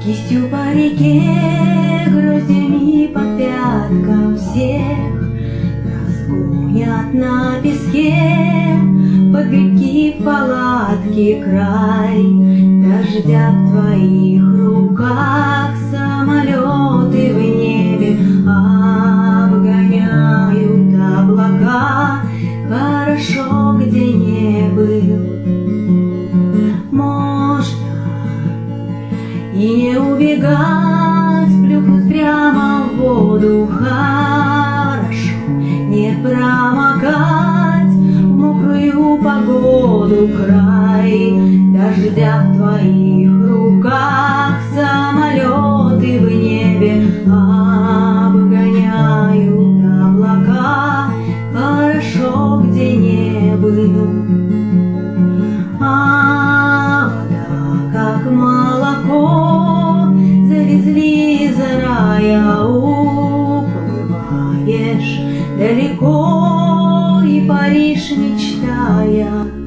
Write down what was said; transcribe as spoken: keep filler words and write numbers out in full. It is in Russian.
Кистью по реке, гроздями по пяткам всех разгонят на песке под грибки в палатке край. Дождя в твоих руках самолеты в небе обгоняют облака. Хорошо, где не был, можно и не убегать, плюхнуть прямо в воду. Хорошо не промокать в мокрую погоду край. Дождя в твоих руках самолеты в небе обгоняют облака. Хорошо, где не был, а вода как молоко завезли из рая. Уплываешь далеко и паришь, мечтая.